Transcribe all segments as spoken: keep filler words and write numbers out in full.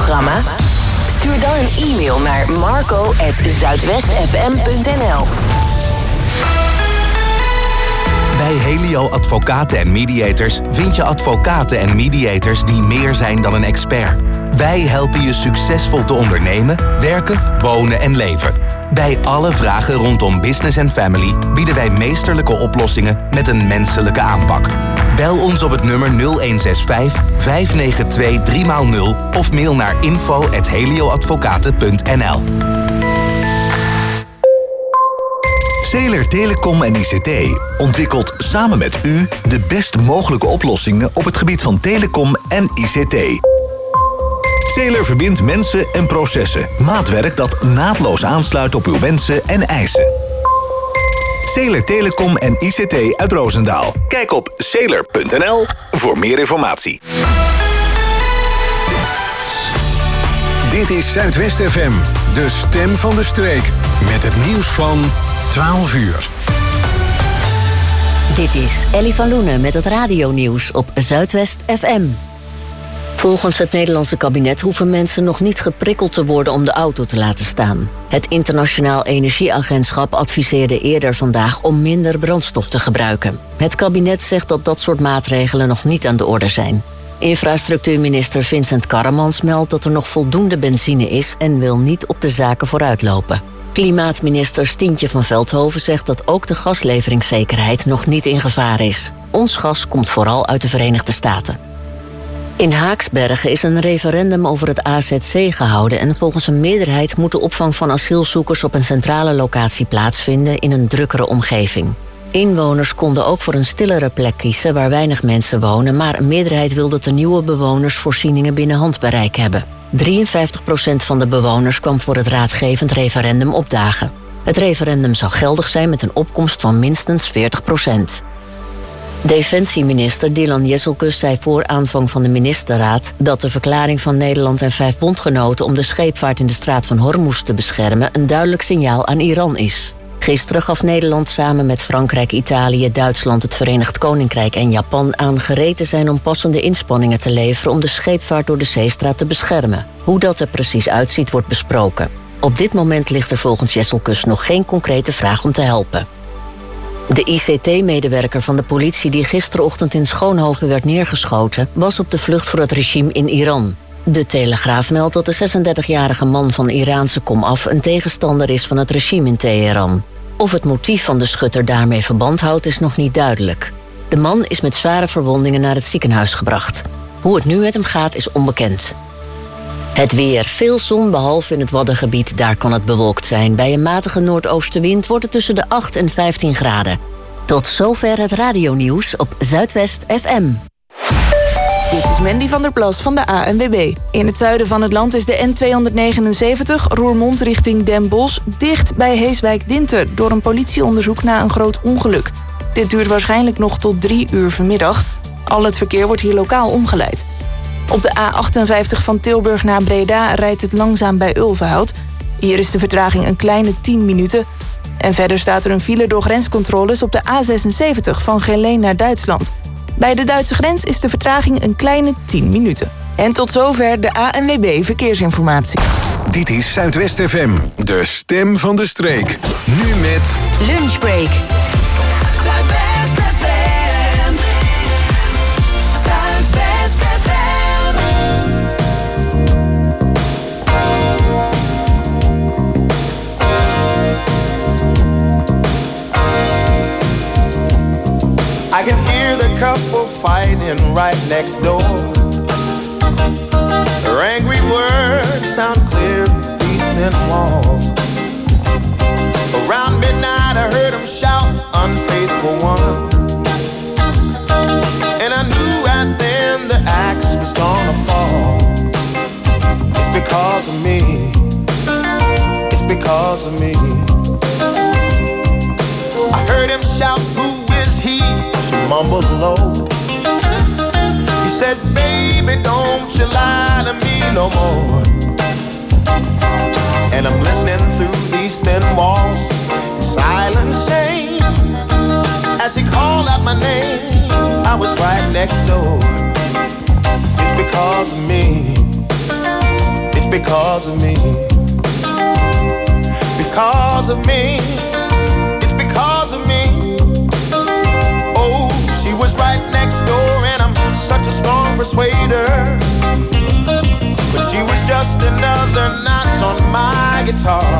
programma? Stuur dan een e-mail naar marco at zuidwest f m punt n l. Bij Helio Advocaten en Mediators vind je advocaten en mediators die meer zijn dan een expert. Wij helpen je succesvol te ondernemen, werken, wonen en leven. Bij alle vragen rondom business en family bieden wij meesterlijke oplossingen met een menselijke aanpak. Bel ons op het nummer nul een zes vijf, vijf negen twee, drie nul of mail naar info at helioadvocaten punt n l. Zeeler Telecom en I C T ontwikkelt samen met u de best mogelijke oplossingen op het gebied van telecom en I C T. Zeeler verbindt mensen en processen. Maatwerk dat naadloos aansluit op uw wensen en eisen. Zeeler Telecom en I C T uit Roosendaal. Kijk op zeeler punt n l voor meer informatie. Dit is Zuidwest F M, de stem van de streek. Met het nieuws van twaalf uur. Dit is Ellie van Loenen met het radionieuws op Zuidwest F M. Volgens het Nederlandse kabinet hoeven mensen nog niet geprikkeld te worden om de auto te laten staan. Het Internationaal Energieagentschap adviseerde eerder vandaag om minder brandstof te gebruiken. Het kabinet zegt dat dat soort maatregelen nog niet aan de orde zijn. Infrastructuurminister Vincent Karremans meldt dat er nog voldoende benzine is en wil niet op de zaken vooruitlopen. Klimaatminister Stientje van Veldhoven zegt dat ook de gasleveringszekerheid nog niet in gevaar is. Ons gas komt vooral uit de Verenigde Staten. In Haaksbergen is een referendum over het A Z C gehouden en volgens een meerderheid moet de opvang van asielzoekers op een centrale locatie plaatsvinden in een drukkere omgeving. Inwoners konden ook voor een stillere plek kiezen waar weinig mensen wonen, maar een meerderheid wil dat de nieuwe bewoners voorzieningen binnen handbereik hebben. drieënvijftig procent van de bewoners kwam voor het raadgevend referendum opdagen. Het referendum zou geldig zijn met een opkomst van minstens veertig procent. Defensieminister Dylan Jezelkus zei voor aanvang van de ministerraad dat de verklaring van Nederland en vijf bondgenoten om de scheepvaart in de straat van Hormuz te beschermen een duidelijk signaal aan Iran is. Gisteren gaf Nederland samen met Frankrijk, Italië, Duitsland, het Verenigd Koninkrijk en Japan aan gereed te zijn om passende inspanningen te leveren om de scheepvaart door de zeestraat te beschermen. Hoe dat er precies uitziet wordt besproken. Op dit moment ligt er volgens Jezelkus nog geen concrete vraag om te helpen. De I C T-medewerker van de politie die gisterochtend in Schoonhoven werd neergeschoten was op de vlucht voor het regime in Iran. De Telegraaf meldt dat de zesendertigjarige man van Iraanse komaf een tegenstander is van het regime in Teheran. Of het motief van de schutter daarmee verband houdt is nog niet duidelijk. De man is met zware verwondingen naar het ziekenhuis gebracht. Hoe het nu met hem gaat is onbekend. Het weer. Veel zon behalve in het Waddengebied. Daar kan het bewolkt zijn. Bij een matige noordoostenwind wordt het tussen de acht en vijftien graden. Tot zover het radionieuws op Zuidwest F M. Dit is Mandy van der Plas van de A N W B. In het zuiden van het land is de N tweehonderdnegenenzeventig Roermond richting Den Bosch dicht bij Heeswijk-Dinter door een politieonderzoek na een groot ongeluk. Dit duurt waarschijnlijk nog tot drie uur vanmiddag. Al het verkeer wordt hier lokaal omgeleid. Op de A achtenvijftig van Tilburg naar Breda rijdt het langzaam bij Ulvenhout. Hier is de vertraging een kleine tien minuten. En verder staat er een file door grenscontroles op de A zesenzeventig van Geleen naar Duitsland. Bij de Duitse grens is de vertraging een kleine tien minuten. En tot zover de A N W B Verkeersinformatie. Dit is Zuidwest F M, de stem van de streek. Nu met Lunchbreak. Zuidwest F M. Zuidwest F M. I can hear the couple fighting right next door. Their angry words sound clear through these thin walls. Around midnight I heard them shout, unfaithful one. And I knew right then the axe was gonna fall. It's because of me. It's because of me. I heard him shout, who is he? She mumbled low. He said, baby, don't you lie to me no more. And I'm listening through these thin walls, silent shame. As he called out my name, I was right next door. It's because of me. because of me. Because of me. It's because of me. Oh, she was right next door and I'm such a strong persuader. But she was just another notch on my guitar.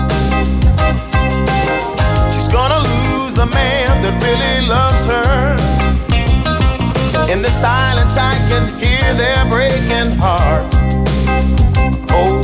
She's gonna lose the man that really loves her. In the silence I can hear their breaking hearts. Oh,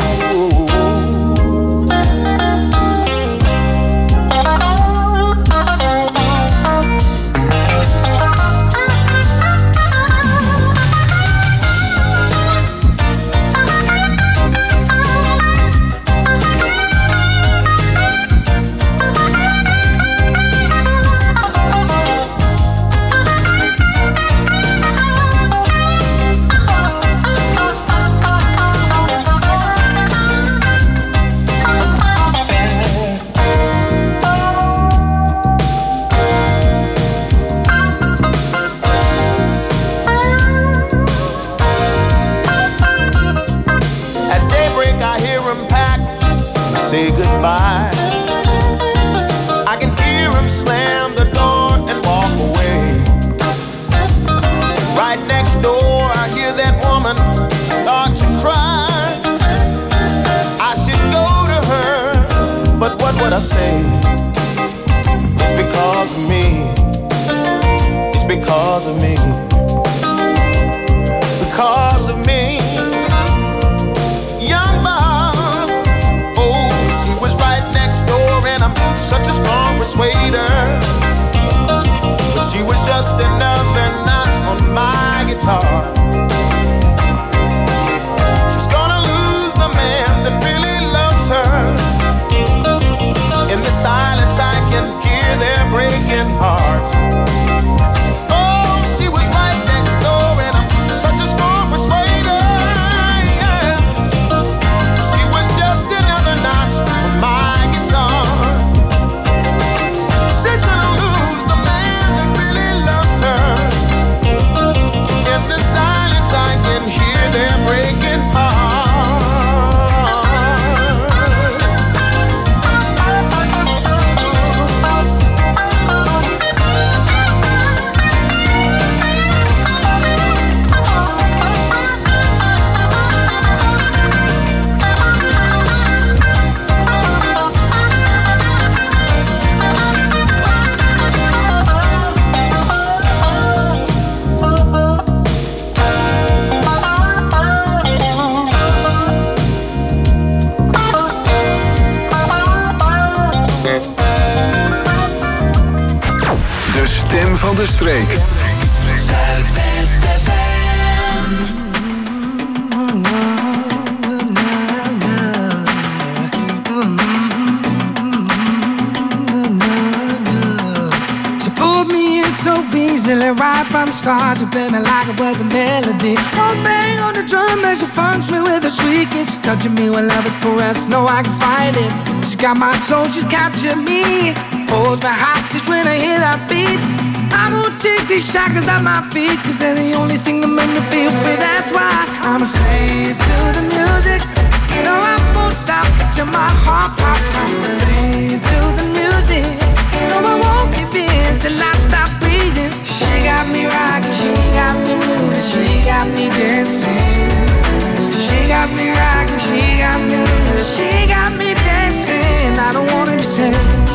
say goodbye. I can hear him slam the door and walk away. Right next door I hear that woman start to cry. I should go to her, but what would I say? It's because of me. It's because of me. Because of me. Such a strong persuader, but she was just another notch on my guitar. She's gonna lose the man that really loves her. In the silence I can hear their breaking hearts. Oh, she was right next door and I'm such a strong persuader. Yeah. She was just another notch on my guitar. She's gonna lose the man that really loves her. In the silence I can hear their breaking hearts. Stem van de streek. Zuidwest F M. She pulled me in so easily right from the start to play me like it was a melody. One bang on the drum as she funks me with a shriek. It's touching me when love is caressed. No, I can fight it. She got my soul, she's captured me. Holds me hostage when I hear that beat. I won't take these shackles off my feet, cause they're the only thing that make me feel free. That's why I'm a slave to the music. No, I won't stop till my heart pops. I'm a slave to the music. No, I won't give in till I stop breathing. She got me rocking, she got me moving, she got me dancing. She got me rocking, she got me moving, she got me dancing. I don't wanna be saved.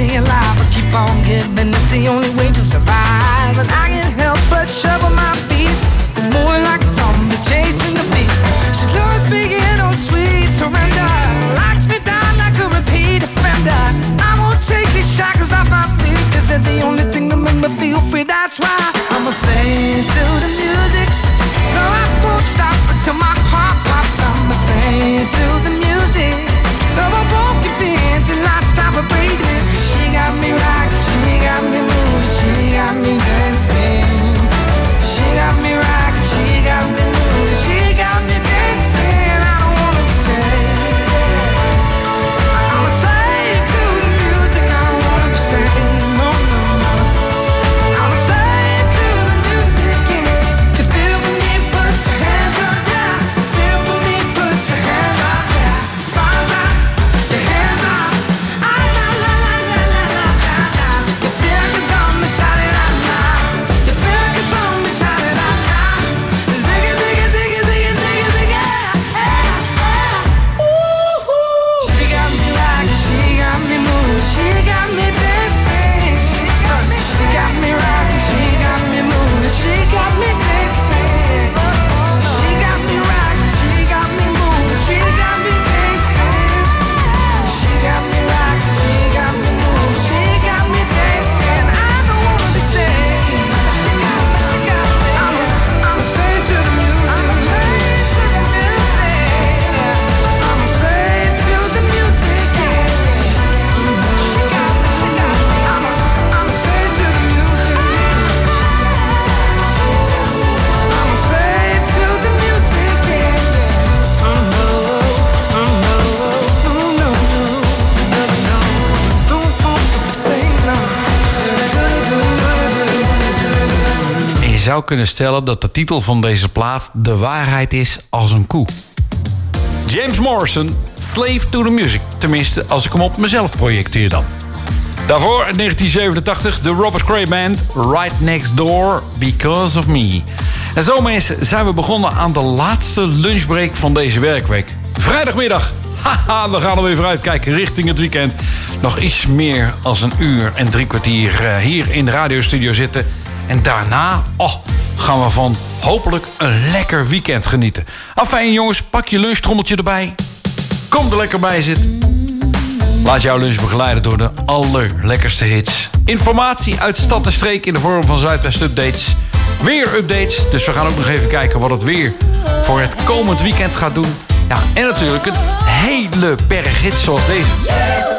It's the only way to survive, and I can't help but shovel my feet zou kunnen stellen dat de titel van deze plaat de waarheid is als een koe. James Morrison, Slave to the Music. Tenminste, als ik hem op mezelf projecteer dan. Daarvoor in negentien zevenentachtig de Robert Cray Band, Right Next Door, Because of Me. En zo mensen zijn we begonnen aan de laatste lunchbreak van deze werkweek. Vrijdagmiddag. Haha, we gaan er weer vooruitkijken richting het weekend. Nog iets meer als een uur en drie kwartier hier in de radiostudio zitten. En daarna oh, gaan we van hopelijk een lekker weekend genieten. Afijn jongens, pak je lunchtrommeltje erbij. Kom er lekker bij zitten. Laat jouw lunch begeleiden door de allerlekkerste hits. Informatie uit stad en streek in de vorm van Zuidwest Updates. Weer updates, dus we gaan ook nog even kijken wat het weer voor het komend weekend gaat doen. Ja, en natuurlijk een hele berg hits zoals deze.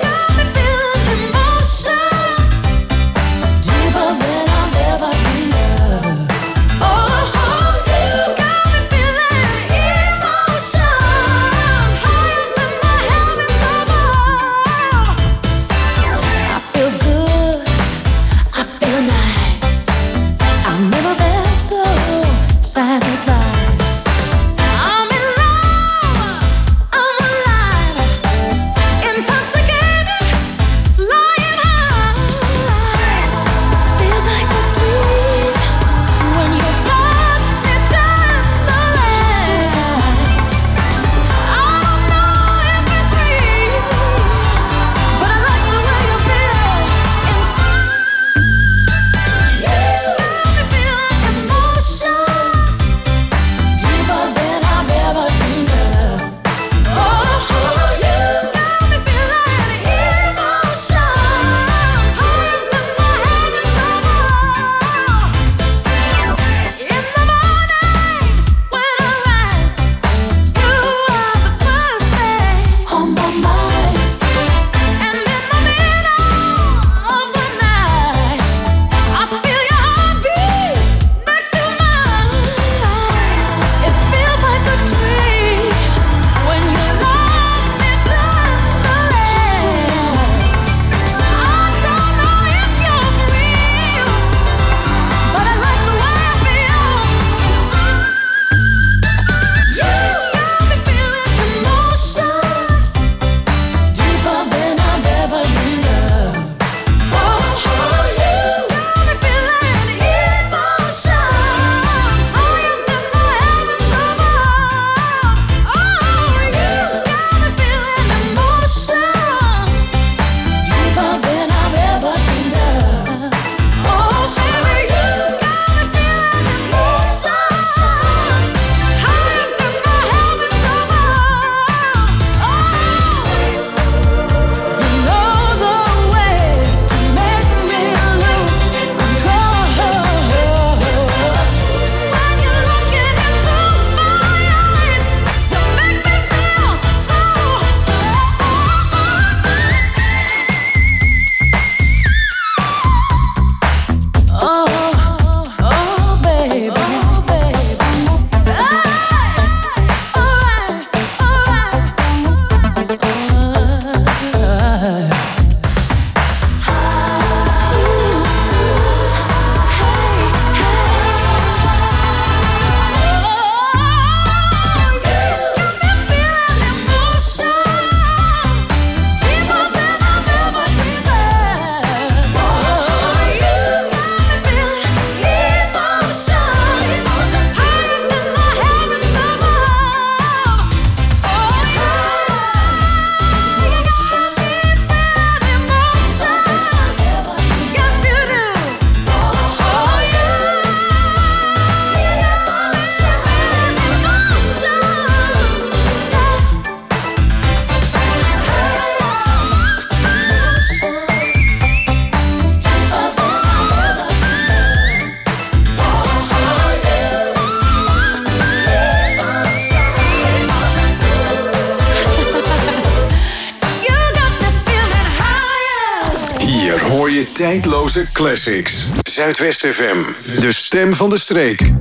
Tijdloze classics. Zuidwest F M. De stem van de streek.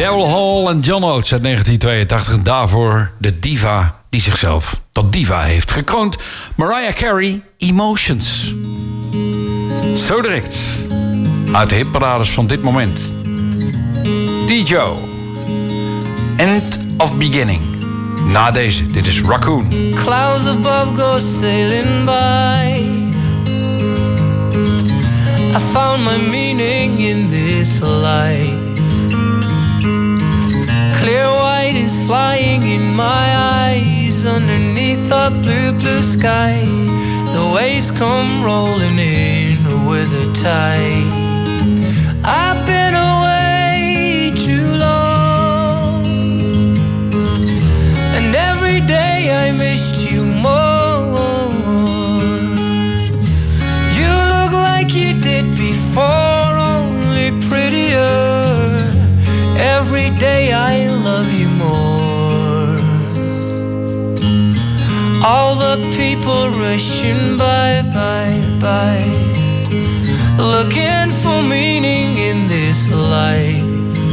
Daryl Hall en John Oates uit negentien tweeëntachtig. En daarvoor de diva die zichzelf tot diva heeft gekroond. Mariah Carey, Emotions. Zo direct. Uit de hitparades van dit moment. D-Joe. End of Beginning. Na deze, dit is Raccoon. Clouds above go sailing by. I found my meaning in this life. Clear white is flying in my eyes. Underneath a blue, blue sky. The waves come rolling in with the tide. I've been away too long, and every day I missed you more. You look like you did before, only prettier. Every day I love you more. All the people rushing by, by, by, looking for meaning in this life.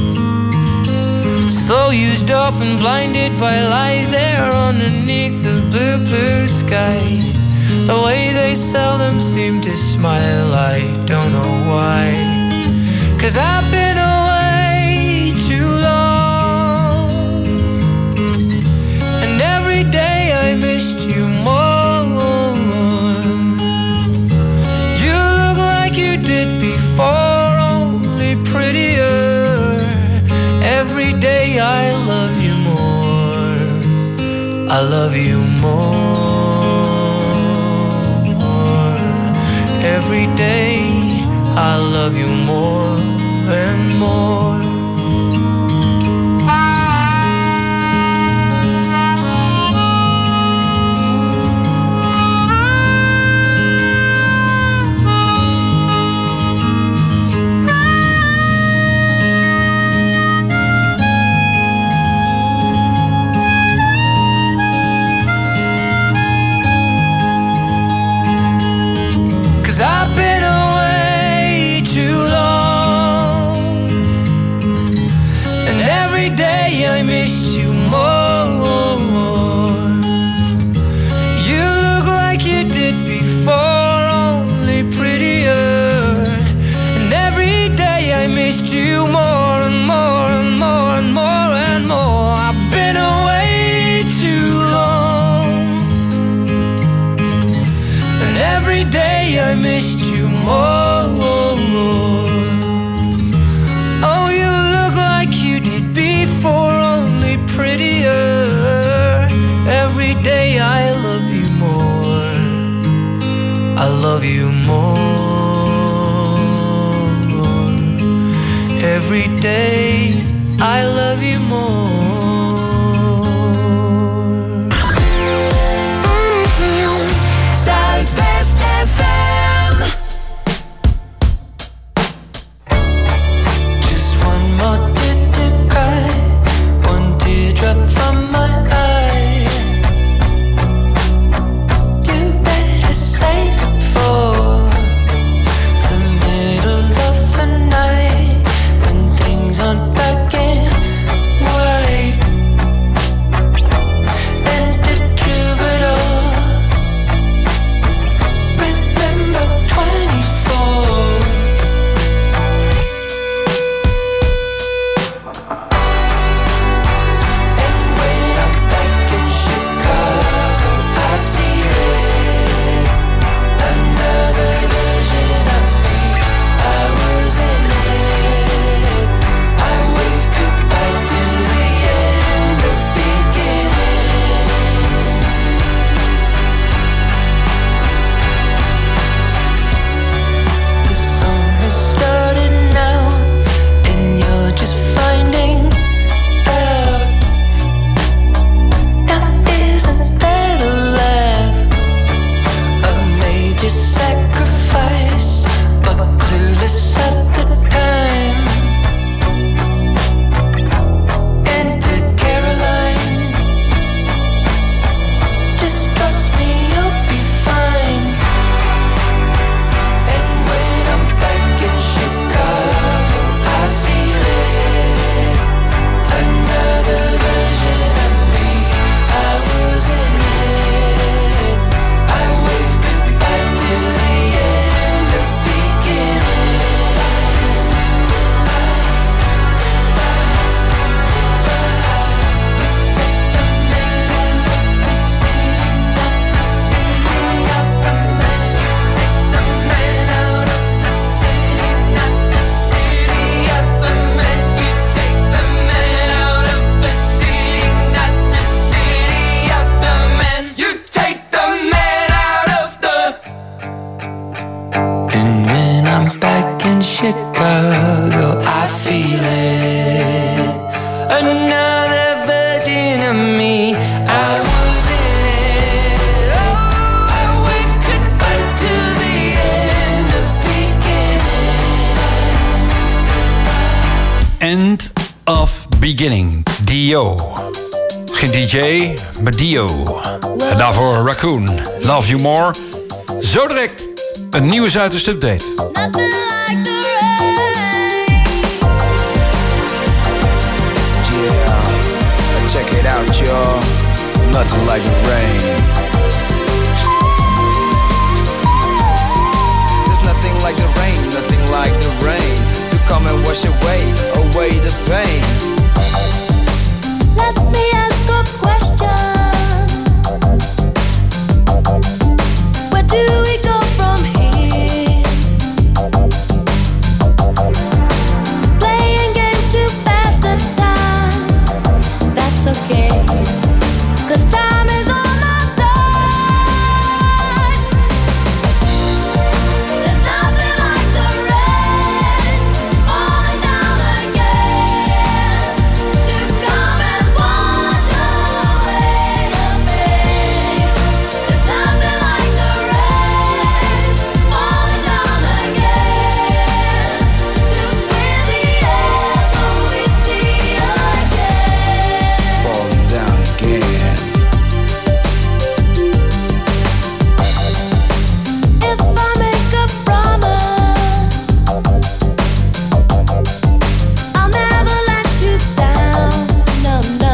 So used up and blinded by lies there underneath the blue, blue sky. The way they seldom seem to smile, I don't know why. 'Cause I've been away too long, and every day I missed you more. You look like you did before, only prettier. Every day I love you more. I love you more. Every day I love you more and more. I've been away too long, and every day I missed you more. You look like you did before, only prettier. And every day I missed you more and more and more and more and more. I've been away too long, and every day I missed you more. Oh, you look like you did before, only prettier. Every day I love you more. I love you more. Every day I love you more. Zuidwest F M. Just one more tear to cry, one teardrop from my eye. You better save it for the middle of the night, when things aren't black and white. Beginning, Dio. Geen D J, maar Dio. En daarvoor Raccoon, Love You More. Zo direct een nieuwe Zuidwest update. Check it out, y'all. Nothing like the rain. There's nothing like the rain, nothing like the rain to come and wash away, away the pain. Let me ask a question. Where do we go from here? Playing games to pass the time. That's okay, 'cause time is on our side. There's nothing like the rain falling down again to come and wash away the pain. There's nothing like the rain falling down again to clear the air so we see again. Falling down again. If I make a promise, I'll never let you down. No, no.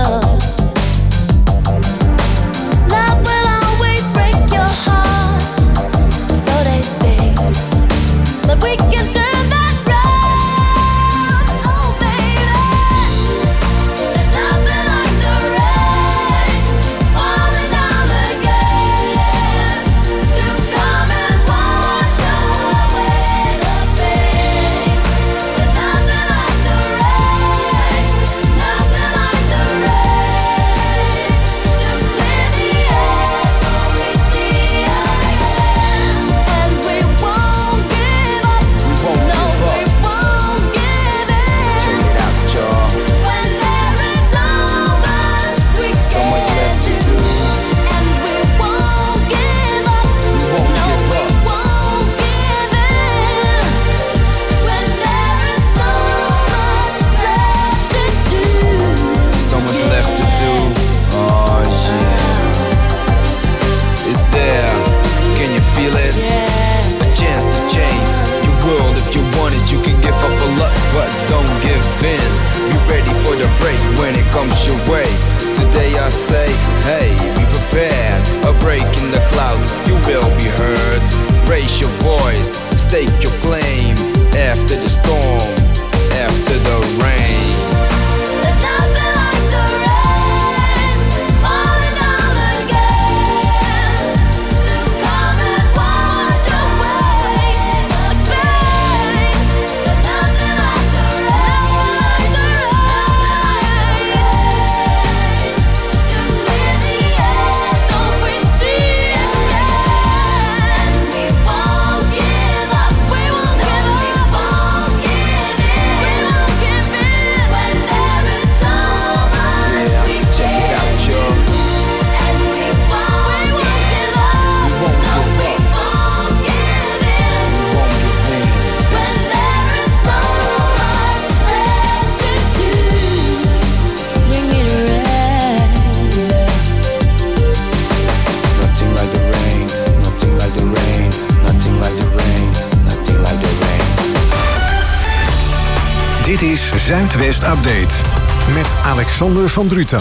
Love will always break your heart, so they say. But we can turn that round. Oh, baby. There's nothing like the rain falling down again to come and wash away the pain. There's nothing like the rain, nothing like the rain to clear the air so we see again. And we won't give up. No, we won't give in. Check it out, y'all. When there is so much we So much can left to do, do. and we won't give up. won't No, give we up. won't give in. When there is so much left to do. So much left to do. Oh yeah. It's there. Can you feel it? A chance to change your world. If you want it, you can give up a lot, but don't give in. Be ready for the break when it comes your way. Today I say, hey, be prepared. A break in the clouds, you will be heard. Raise your voice, stake your claim. After the storm, after the rain. There's nothing like the rain falling down again to come and wash away the pain. There's nothing like the rain, nothing like the rain to clear the air so we see again. We won't give up. We won't give up. We won't give in. We won't give in when there is so much Yeah, we check it can out, do. y'all. And we won't give up. We won't No, give we up. won't give in We won't give in. when there is so much left to do. Bring me the rain. Nothing like the rain, nothing like the rain, nothing like the rain, nothing like the rain. Dit is Zuidwest Update met Alexander van Druten.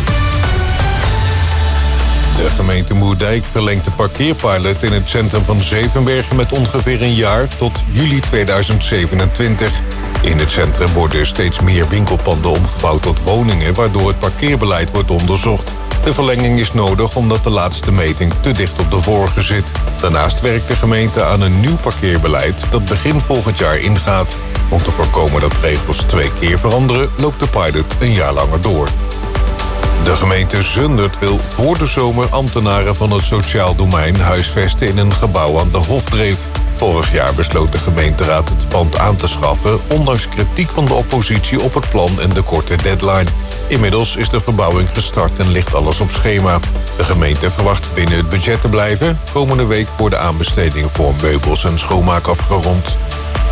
De gemeente Moerdijk verlengt de parkeerpilot in het centrum van Zevenbergen met ongeveer een jaar tot juli tweeduizend zevenentwintig. In het centrum worden steeds meer winkelpanden omgebouwd tot woningen, waardoor het parkeerbeleid wordt onderzocht. De verlenging is nodig omdat de laatste meting te dicht op de vorige zit. Daarnaast werkt de gemeente aan een nieuw parkeerbeleid dat begin volgend jaar ingaat. Om te voorkomen dat regels twee keer veranderen, loopt de pilot een jaar langer door. De gemeente Zundert wil voor de zomer ambtenaren van het sociaal domein huisvesten in een gebouw aan de Hofdreef. Vorig jaar besloot de gemeenteraad het pand aan te schaffen, ondanks kritiek van de oppositie op het plan en de korte deadline. Inmiddels is de verbouwing gestart en ligt alles op schema. De gemeente verwacht binnen het budget te blijven. Komende week worden aanbestedingen voor meubels en schoonmaak afgerond.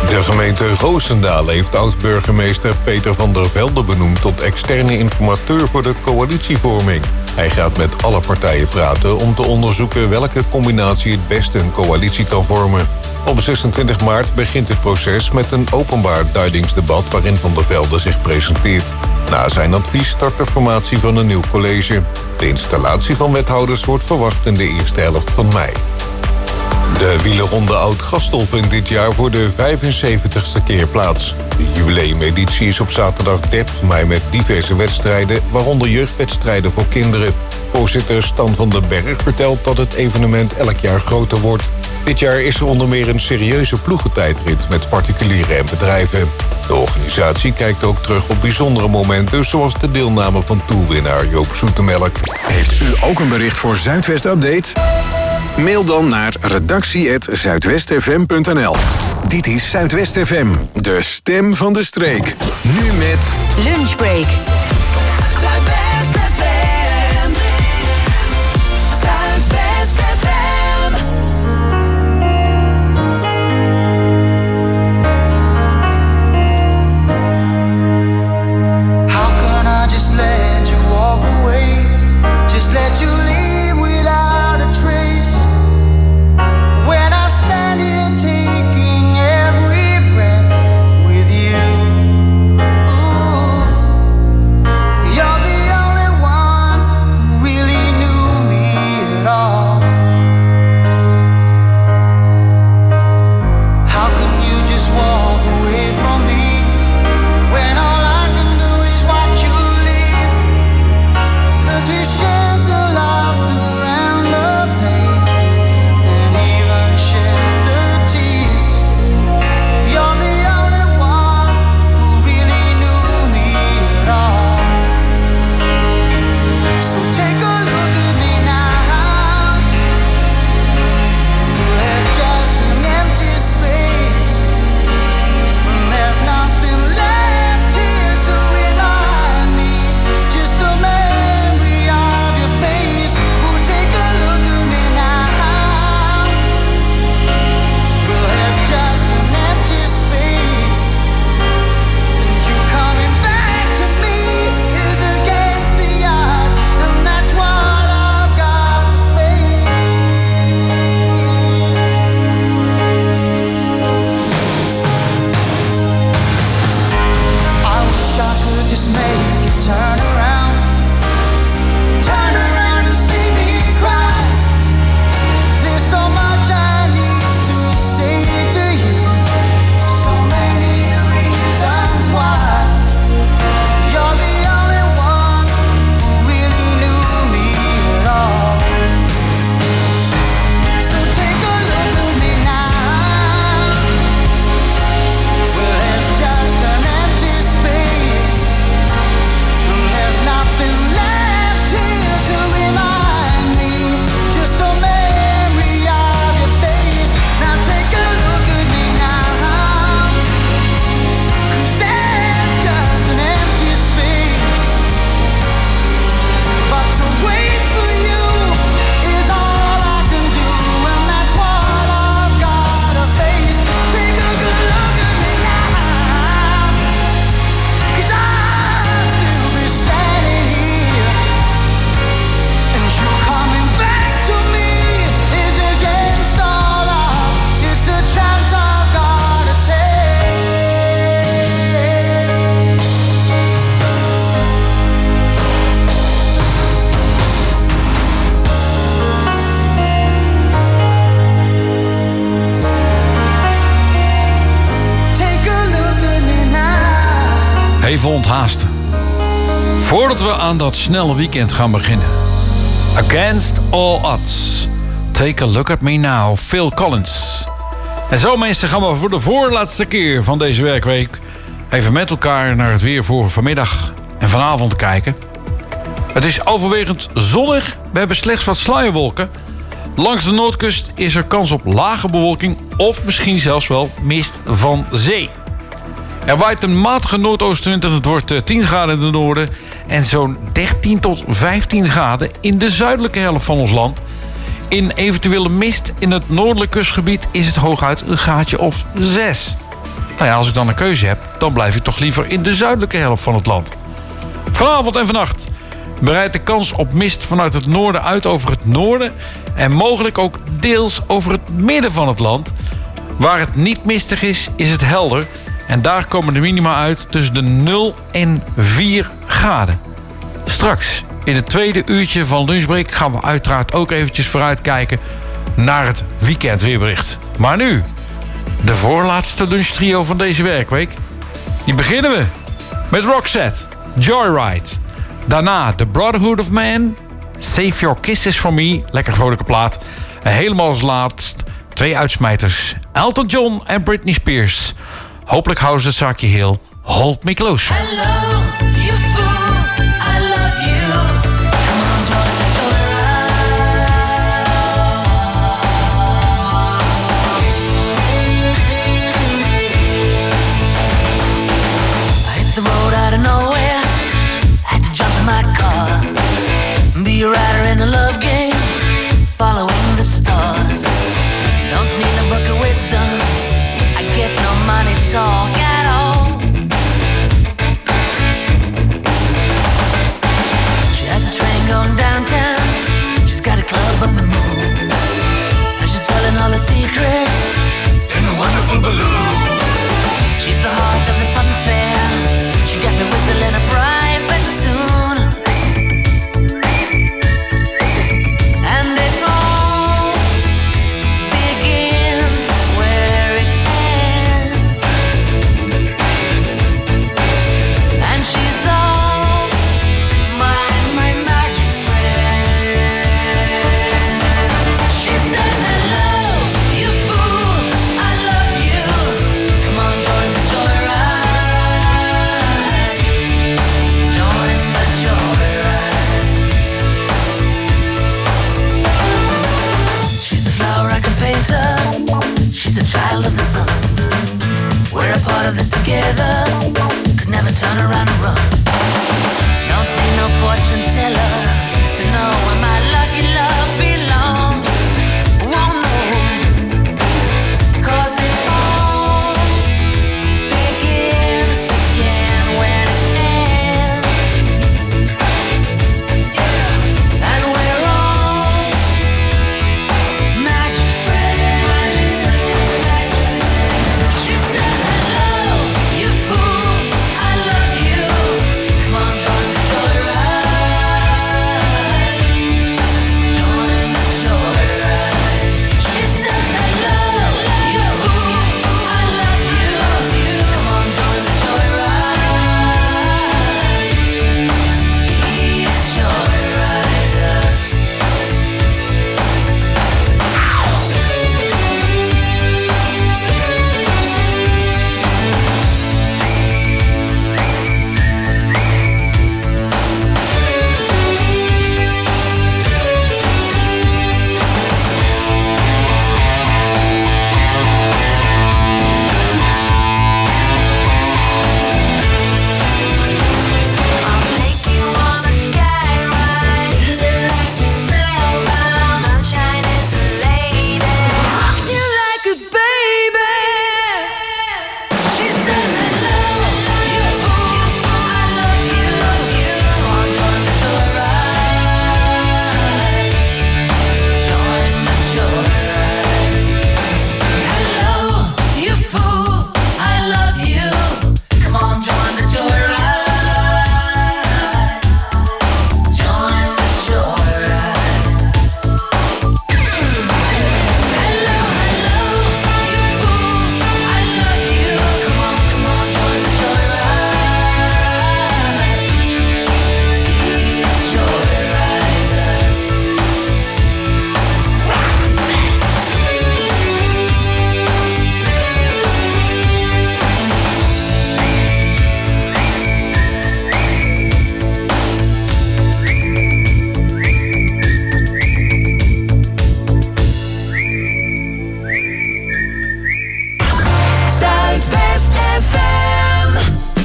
De gemeente Roosendaal heeft oud-burgemeester Peter van der Velde benoemd tot externe informateur voor de coalitievorming. Hij gaat met alle partijen praten om te onderzoeken welke combinatie het beste een coalitie kan vormen. Op zesentwintig maart begint het proces met een openbaar duidingsdebat waarin Van der Velde zich presenteert. Na zijn advies start de formatie van een nieuw college. De installatie van wethouders wordt verwacht in de eerste helft van mei. De wielerronde Oud-Gastel vindt dit jaar voor de vijfenzeventigste keer plaats. De jubileumeditie is op zaterdag dertig mei met diverse wedstrijden, waaronder jeugdwedstrijden voor kinderen. Voorzitter Stan van den Berg vertelt dat het evenement elk jaar groter wordt. Dit jaar is er onder meer een serieuze ploegentijdrit met particulieren en bedrijven. De organisatie kijkt ook terug op bijzondere momenten, zoals de deelname van toerwinnaar Joop Zoetemelk. Heeft u ook een bericht voor Zuidwest Update? Mail dan naar redactie apenstaartje zuidwestfm punt n l. Dit is Zuidwest F M, de stem van de streek. Nu met Lunchbreak. Zuidwest F M. Zuidwest F M. How can I just let you walk away? Just let you leave without a trace. When I stand here taking every breath with you. Ooh, you're the only one who really knew me at all. How can you just walk away from me when all I can do is watch you leave? 'Cause we shared the laughter and the pain, and even shared the tears. You're the only one who really knew me at all. So take a look at me now. There's just an empty space. There's nothing left here to remind me. Just the memory of your face. Oh, take a look at me now. Well, there's just an empty space. And you coming back to me is against the odds. And that's what I've got to face. I wish I could just make you turn around. Turn around and see me cry. There's so much I need to say to you. So many reasons why. You're the only one who really knew me at all. So take a look at me now. Well, there's just an empty space. And there's nothing left here to remind me. Just a memory of your face. Now take a look at me now. 'Cause there's just an empty space. But to wait for you is all I can do. And that's what I've got to face. Take a good look at me now. 'Cause I'll still be standing here. And you coming back to me is against all odds. It's the chance I've got to take. Take a look at me now. Even onthaasten. Voordat we aan dat snelle weekend gaan beginnen. Against all odds. Take a look at me now. Phil Collins. En zo mensen gaan we voor de voorlaatste keer van deze werkweek even met elkaar naar het weer voor vanmiddag en vanavond kijken. Het is overwegend zonnig. We hebben slechts wat sluierwolken. Langs de noordkust is er kans op lage bewolking of misschien zelfs wel mist van zee. Er waait een matige noordoostenwind en het wordt eh, tien graden in het noorden en zo'n dertien tot vijftien graden in de zuidelijke helft van ons land. In eventuele mist in het noordelijk kustgebied is het hooguit een graadje of zes. Nou ja, als ik dan een keuze heb, dan blijf ik toch liever in de zuidelijke helft van het land. Vanavond en vannacht breidt de kans op mist vanuit het noorden uit over het noorden en mogelijk ook deels over het midden van het land. Waar het niet mistig is, is het helder. En daar komen de minima uit tussen de nul en vier graden. Straks, in het tweede uurtje van Lunchbreak, gaan we uiteraard ook eventjes vooruitkijken naar het weekendweerbericht. Maar nu, de voorlaatste lunchtrio van deze werkweek. Die beginnen we met Roxette, Joyride. Daarna The Brotherhood of Man, Save Your Kisses For Me, lekker vrolijke plaat. En helemaal als laatst twee uitsmijters, Elton John en Britney Spears. Hopelijk houden ze het zaakje heel. Hold Me Closer. Hello, you fool, I love you. Come on, join the joyride. I hit the road out of nowhere. Had to jump in my car. Be a rider in a love game. Following the stars. Don't need a book of wisdom. I get no money talk at all. She has a train going downtown. She's got a club on the moon. And she's telling all her secrets in a wonderful balloon. She's the heart of the fun fair. She got me whistling a private tune. And it all begins where it ends. And she's all my, my magic friend. She says, hello, you fool, I love you. Come on, join the joyride. Join the joyride. She's a flower I can paint her. She's a child of the sun. We're a part of this together. Could never turn around and run. Don't need no fortune teller to know where my lucky love belongs. Won't know. 'Cause it all begins again when it ends. Yeah. And we're all magic friends. She says, hello, you fool, I love you. Come on, join the joyride. Join the joyride. She says, hello, you fool, I love you. Come on, join the joyride. Be a joyrider. I'll take you on a sky ride. Like a spellbound. Sunshine is a lady. Rocks you like a baby. She says, hello, you fool, I love you. Come on, join the joyride. Join the joyride. Hello, you fool, I love you. Come on, join the joyride. Join the joyride. Hello, hello, you fool, I love you. Come on, come on, join the joyride. Be a joyrider. Zuidwest F M.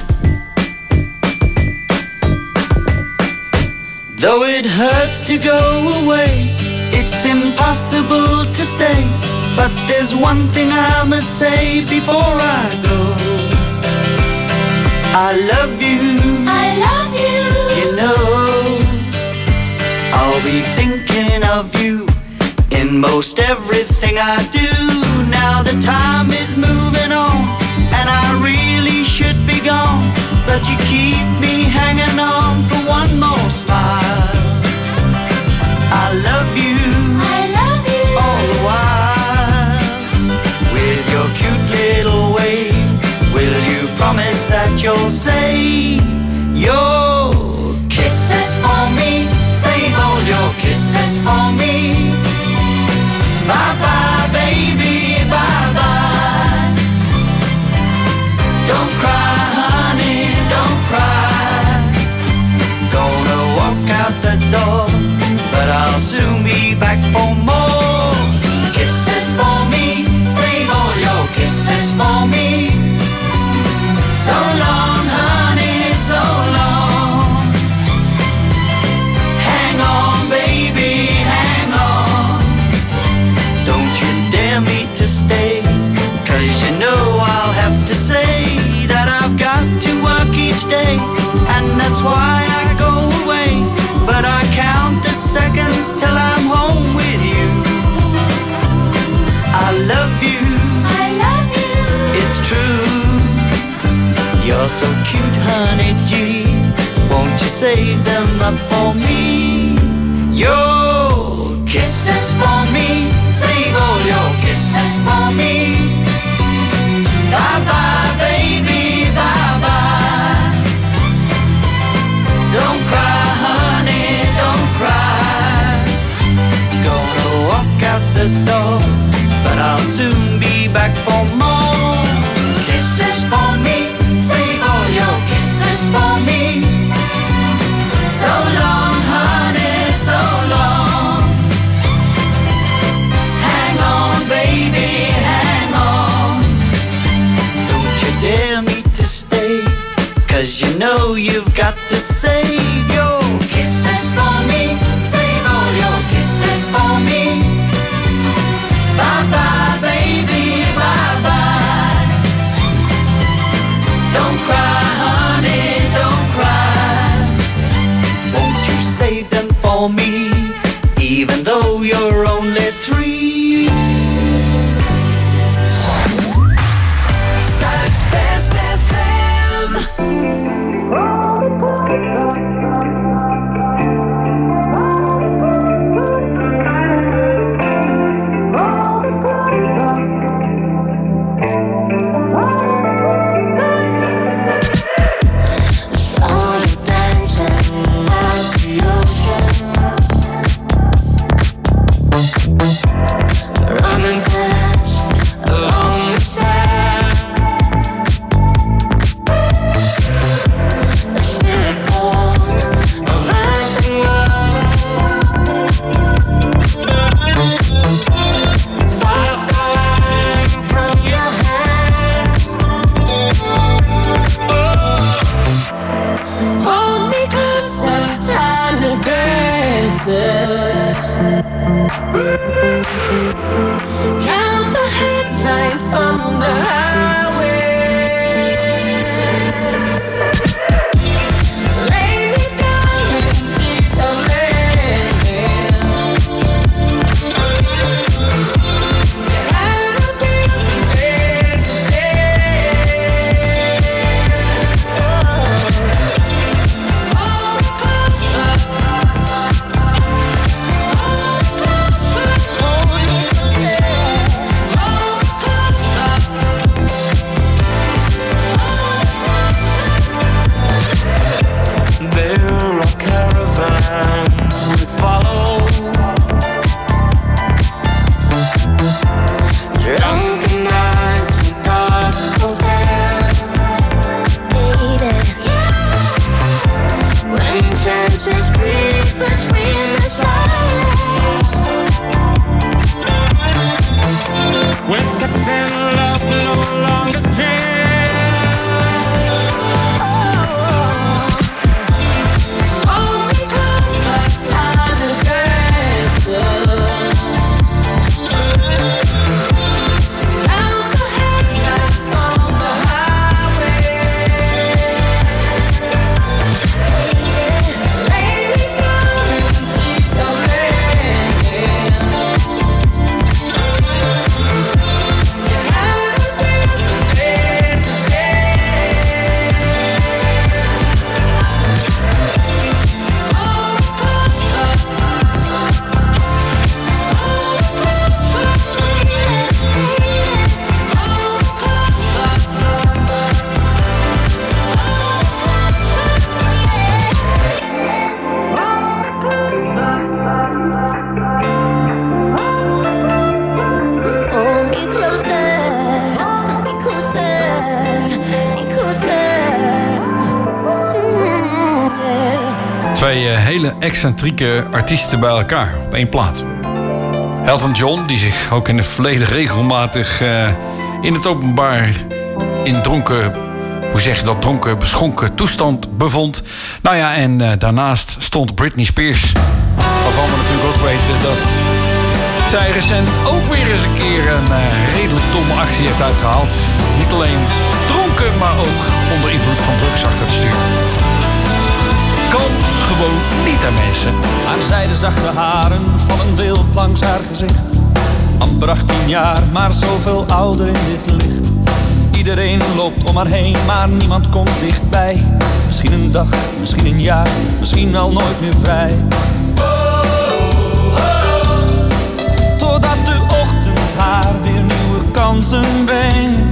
Though it hurts to go away, it's impossible to stay. But there's one thing I must say before I go. I love you. I love you. You know, I'll be thinking of you in most everything I do. Now the time is moving on, and I really should be gone, but you keep me hanging on for one more smile. I love you. I love you. All the while, with your cute little way, will you promise that you'll save your kisses for me? Save all your kisses for me. Bye bye, baby, bye bye. Don't cry, honey, don't cry. Gonna walk out the door, but I'll soon be back for more kisses for me. Save all your kisses for me. So long, honey, so long. Hang on, baby, hang on. Don't you dare me to stay, 'cause you know I'll have to say that I've got to work each day, and that's why I go away. But I count the seconds till I'm home with you. I love you. I love you. It's true. You're so cute, honey G. Won't you save them up for me? Your kisses for me. Save all your kisses for me. Bye bye, baby, bye bye. Don't cry, honey, don't cry. Gonna walk out the door, but I'll soon be back for more kisses for me. Save all your kisses for me. So long, honey, so long. Hang on, baby, hang on. Don't you dare me to stay, 'cause you know you've got to save your kisses for me. Save all your kisses for me. Bye bye, baby, bye bye. Don't cry, honey, don't cry. Won't you save them for me, even though you're only three? Zuidwest F M. Running fast along the sand. A spirit born of earth and water. Fire flying from your hands. Oh. Hold me closer, time to dance. Count the headlights on the highway. Lay me down in sheets of linen. You had a busy day today. Oh. Hold me closer. Hold me closer. twee uh, hele excentrieke artiesten bij elkaar op één plaat. Elton John, die zich ook in het verleden regelmatig uh, in het openbaar in dronken, hoe zeg je dat, dronken, beschonken toestand bevond. Nou ja, en uh, daarnaast stond Britney Spears, waarvan we natuurlijk ook weten dat zij recent ook weer eens een keer een uh, redelijk domme actie heeft uitgehaald. Niet alleen dronken, maar ook onder invloed van drugs achter het stuur. Kan gewoon niet aan mensen. Haar zijde zachte haren vallen wild langs haar gezicht. Amper achttien jaar, maar zoveel ouder in dit licht. Iedereen loopt om haar heen, maar niemand komt dichtbij. Misschien een dag, misschien een jaar, misschien al nooit meer vrij. Totdat de ochtend haar weer nieuwe kansen brengt.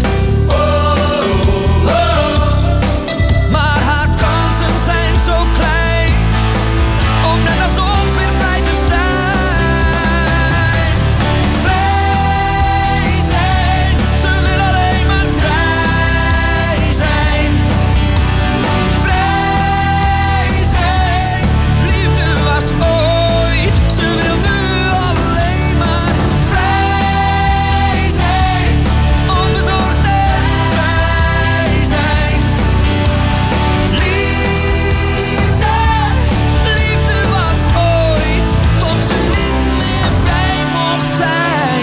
Maar haar kansen zijn zo klein, om net als ons weer vrij te zijn. Vrij zijn, ze wil alleen maar vrij zijn. Vrij zijn, liefde was ooit, ze wil nu alleen maar vrij zijn. Onbezorgd en vrij zijn. Liefde, liefde was ooit, tot ze niet meer vrij mocht zijn.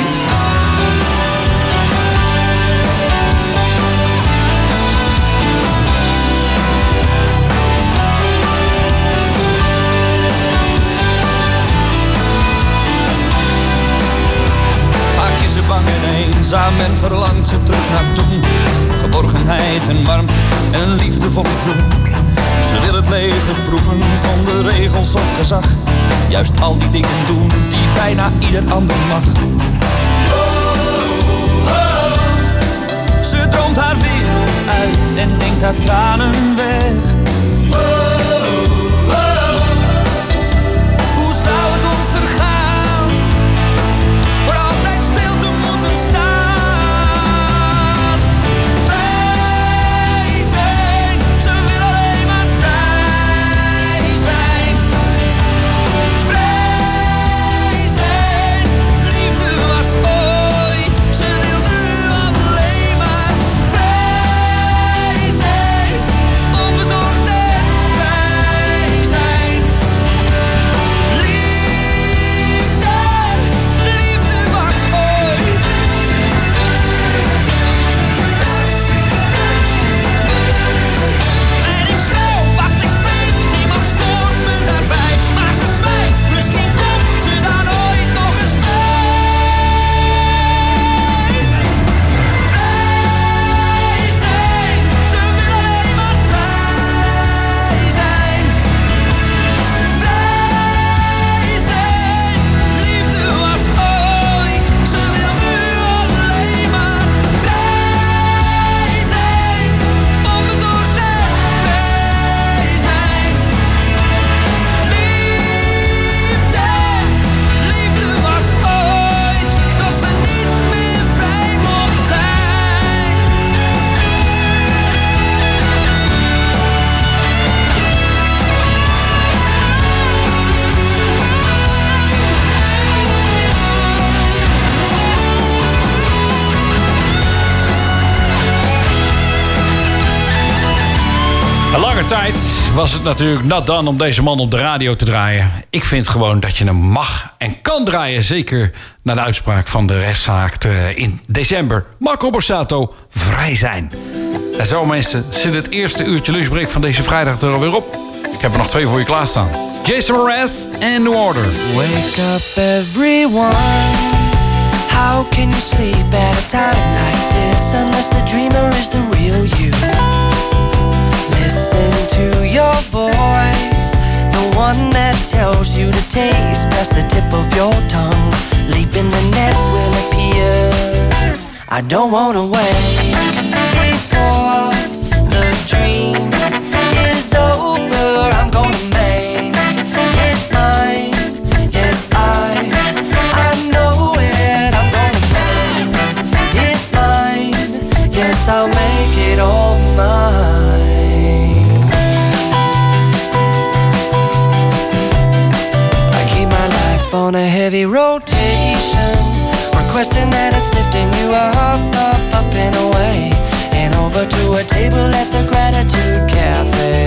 Vaak is ze bang en eenzaam en verlangt ze terug naar toen. Geborgenheid en warmte en een liefdevolle zoen. Ze wil het leven proeven zonder regels of gezag. Juist al die dingen doen die bijna ieder ander mag. Ze droomt haar wereld uit en denkt haar tranen weg. Hoe zou het ons vergaan? Voor altijd stil te moeten staan. Vrij zijn, ze wil alleen maar vrij zijn. Vrij zijn, liefde was ooit, ze wil nu alleen maar vrij zijn. Onbezorgd en vrij zijn. Liefde, liefde was ooit. En ik schreeuw wat ik vind, niemand stoort me daarbij. Maar ze zwijgt, misschien komt ze dan ooit nog eens bij. Vrij zijn, ze wil alleen maar vrij zijn. Vrij zijn, liefde was ooit, ze wil nu alleen maar vrij zijn. Onbezorgd en vrij zijn. Liefde, liefde was ooit, dat ze niet meer vrij mocht zijn. Een lange tijd was het natuurlijk nat dan om deze man op de radio te draaien. Ik vind gewoon dat je hem mag en kan draaien. Zeker na de uitspraak van de rechtszaak eh, in december. Marco Borsato, vrij zijn. En zo mensen, zit het eerste uurtje lunchbreak van deze vrijdag er alweer op. Ik heb er nog twee voor je klaarstaan. Jason Mraz en New Order. Wake up everyone. How can you sleep at a time like this unless the dreamer is the real you? Listen to your voice, the one that tells you to taste past the tip of your tongue. Leap in the net will appear. I don't wanna wait before the dream is over. I'm gonna make it mine. Yes, I, I know it. I'm gonna make it mine. Yes, I'll make it all mine. meditation, requesting that it's lifting you up, up, up and away, and over to a table at the Gratitude Cafe.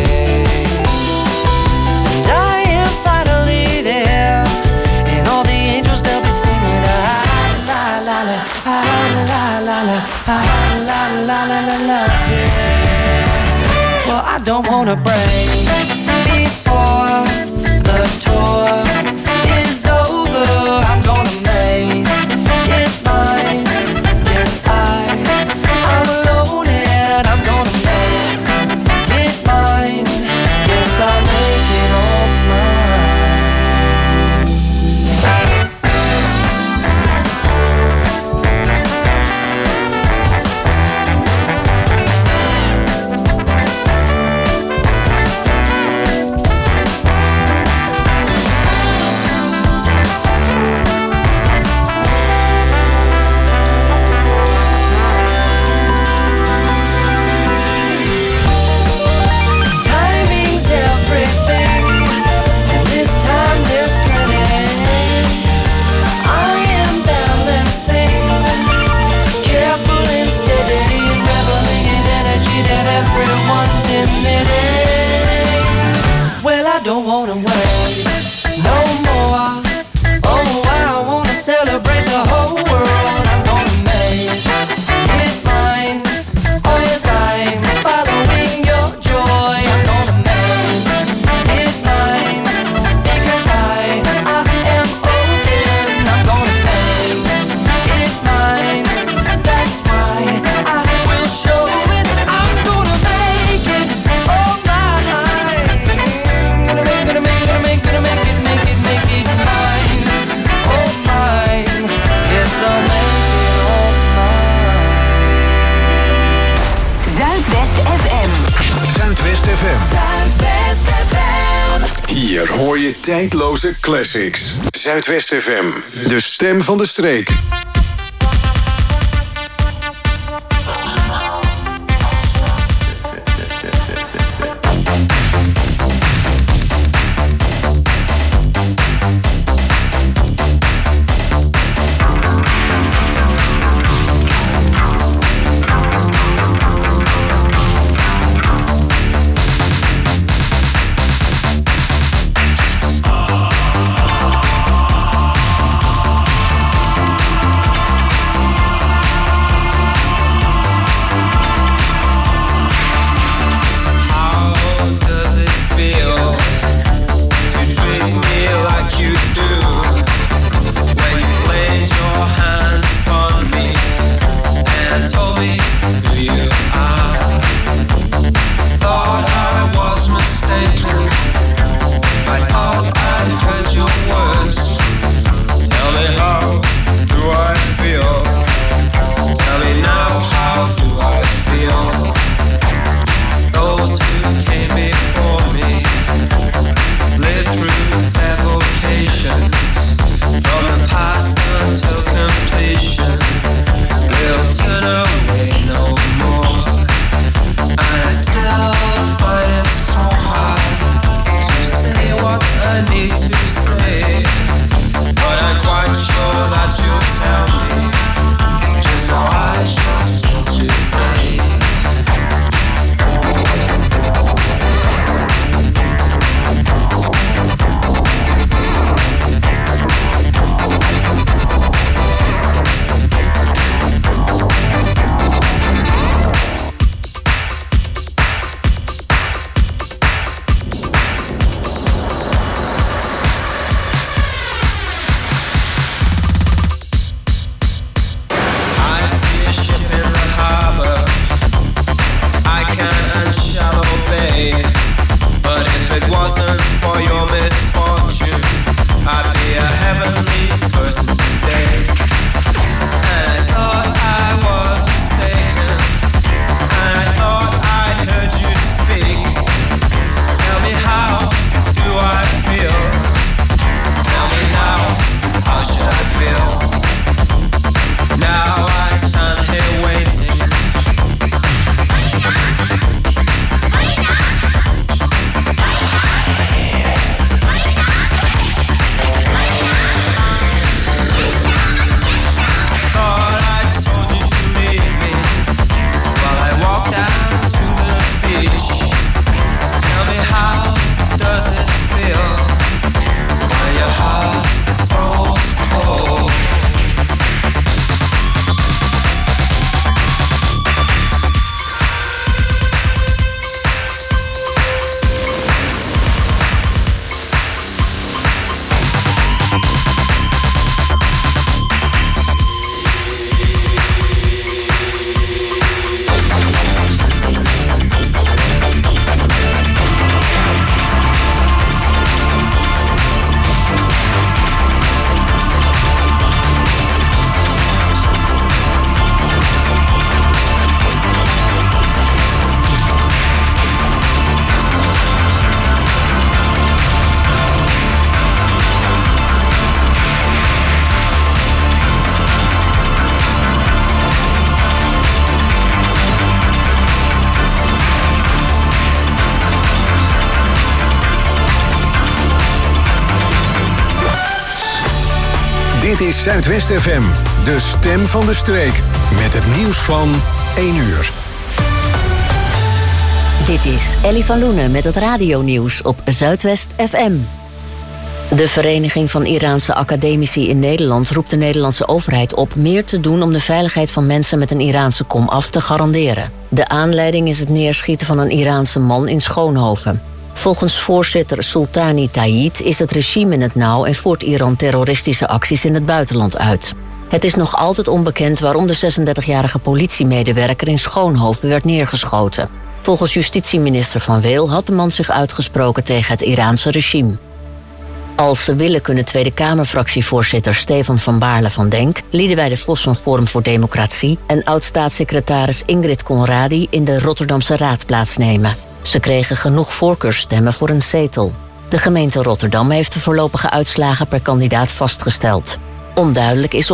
And I am finally there, and all the angels they'll be singing ah la la la, ah la la la, ah la la la la la. Yes. Well, I don't wanna break before the tour is over. I'm gonna make it mine. Yes, I, I'm alone and I'm gonna make it mine. Yes, I'll make it all mine. Don't wanna wait no more. Oh, I wanna celebrate the whole world. I'm gonna make it mine. Oh yes, I'm following your joy. I'm gonna make it mine because I, I am open. I'm gonna make it mine. That's why I will show it. I'm gonna make it all mine. Gonna make, gonna make, gonna make, gonna make it, make it, make it mine. Oh mine. Yes, I'll make it all mine. Zuidwest F M. Zuidwest F M. Zuidwest F M. Hier hoor je tijdloze classics. Zuidwest F M. De stem van de streek. Thank Dit is Zuidwest F M, de stem van de streek. Met het nieuws van één uur. Dit is Ellie van Loenen met het radionieuws op Zuidwest F M. De Vereniging van Iraanse Academici in Nederland roept de Nederlandse overheid op meer te doen om de veiligheid van mensen met een Iraanse komaf te garanderen. De aanleiding is het neerschieten van een Iraanse man in Schoonhoven. Volgens voorzitter Sultani Tayyid is het regime in het nauw en voert Iran terroristische acties in het buitenland uit. Het is nog altijd onbekend waarom de zesendertigjarige politiemedewerker in Schoonhoven werd neergeschoten. Volgens justitieminister Van Weel had de man zich uitgesproken tegen het Iraanse regime. Als ze willen kunnen Tweede Kamerfractievoorzitter Stefan van Baarle van Denk, Liedewij Vos van Forum voor Democratie en oud-staatssecretaris Ingrid Conradi in de Rotterdamse Raad plaatsnemen. Ze kregen genoeg voorkeursstemmen voor een zetel. De gemeente Rotterdam heeft de voorlopige uitslagen per kandidaat vastgesteld. Onduidelijk is of